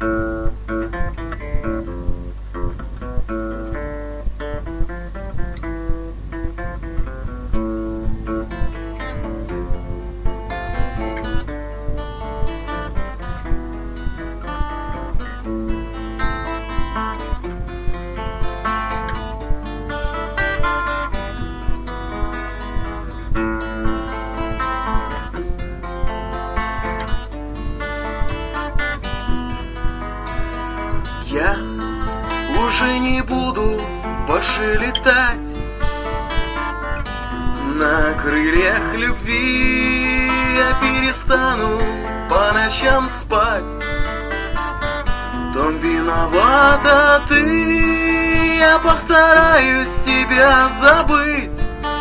Я уже не буду больше летать на крыльях любви. Я перестану по ночам спать. В том виновата ты. Я постараюсь тебя забыть,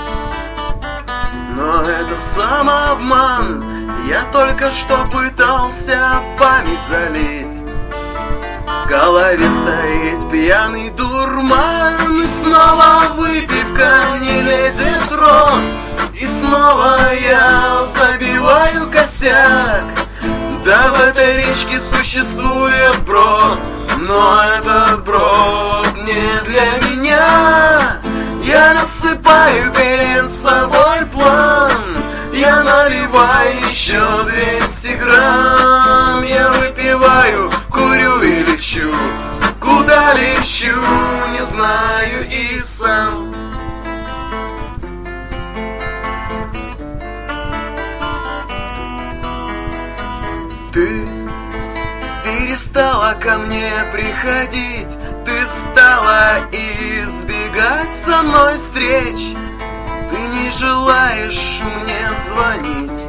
но это самообман. Я только что пытался память залить. В голове стоит пьяный дурман, и снова выпивка не лезет в рот, и снова я забиваю косяк. Да, в этой речке существует брод, но этот брод не для меня. Я насыпаю перед собой план, я наливаю еще 200 грамм. Я выпиваю, курю и лечу. Куда лечу, не знаю и сам. Ты перестала ко мне приходить, ты стала избегать со мной встреч. Ты не желаешь мне звонить,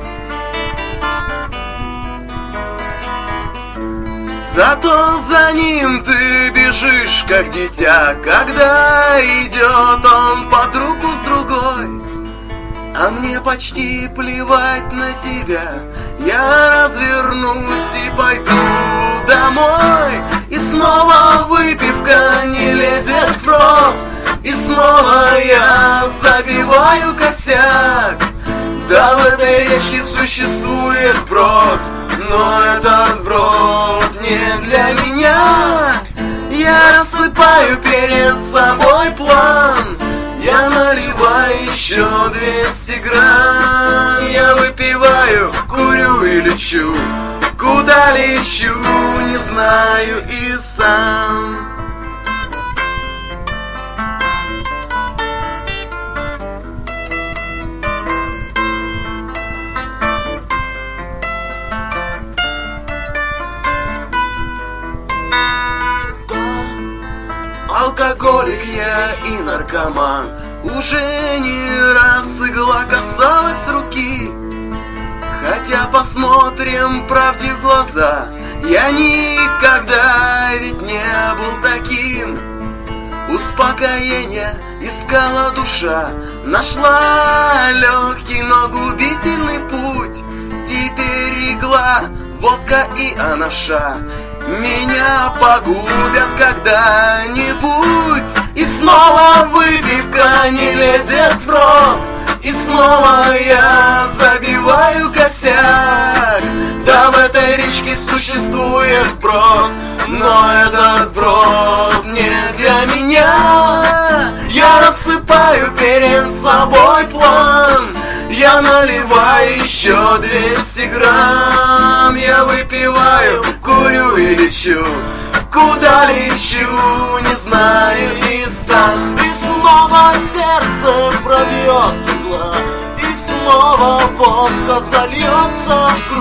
зато за ним ты бежишь, как дитя, когда идет он под руку с другой. А мне почти плевать на тебя. Я развернусь и пойду домой, и снова выпивка не лезет в рот, и снова я забиваю косяк. Да, в этой речке существует брод, но этот брод не для меня. Я рассыпаю перед собой план, я наливаю еще 200 грамм. Я выпиваю, курю и лечу. Куда лечу, не знаю и сам. Алкоголик я и наркоман. Уже не раз игла касалась руки. Хотя посмотрим правде в глаза, я никогда ведь не был таким. Успокоение искала душа, нашла легкий, но губительный путь. Теперь игла, водка и анаша меня погубят когда-нибудь. И снова выпивка не лезет в рот, и снова я забиваю косяк. Да, в этой речке существует брод, но этот брод не для меня. Я рассыпаю перед собой план, я наливаю еще 200 грамм. Я выпиваю, курю и лечу. Куда лечу, не знаю и сам. И снова сердце пробьет игла, и снова водка зальется в круг.